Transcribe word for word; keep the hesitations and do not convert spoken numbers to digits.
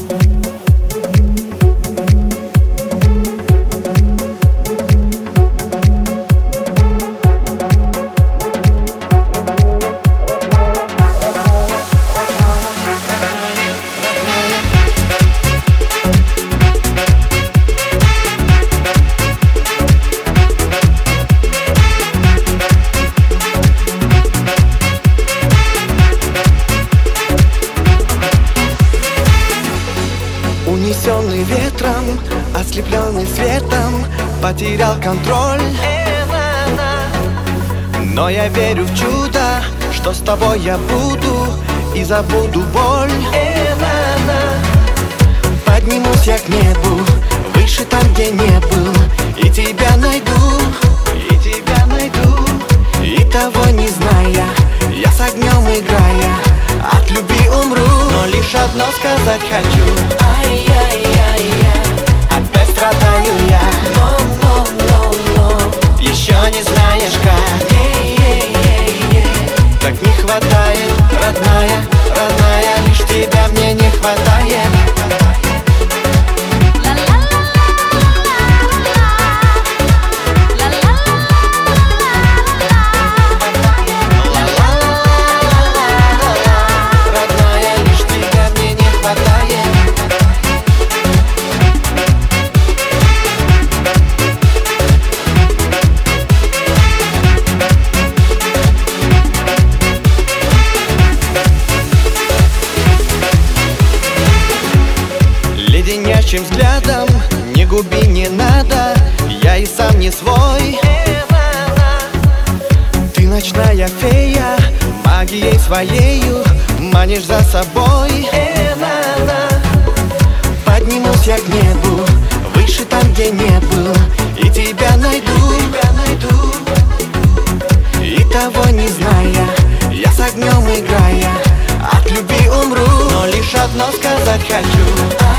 Унесенный ветром, ослепленный светом, потерял контроль. Но я верю в чудо, что с тобой я буду и забуду боль. Поднимусь я к небу, выше там, где не был, и тебя найду, и тебя найду. И того не зная, я с огнем играя, от любви умру. Но лишь одно сказать хочу: ай-яй-яй-яй, опять страдаю я. Но, но, но, но, еще не знаешь как. Ей-ей-ей-ей, так не хватает, родная, родная, лишь тебя мне не хватает. Леденящим взглядом не губи, не надо, я и сам не свой. Ты ночная фея, магией своею манишь за собой. Поднимусь я к небу, выше там, где не был, и тебя найду, и того не зная, я с огнем играя, от любви умру. Но лишь одно сказать хочу: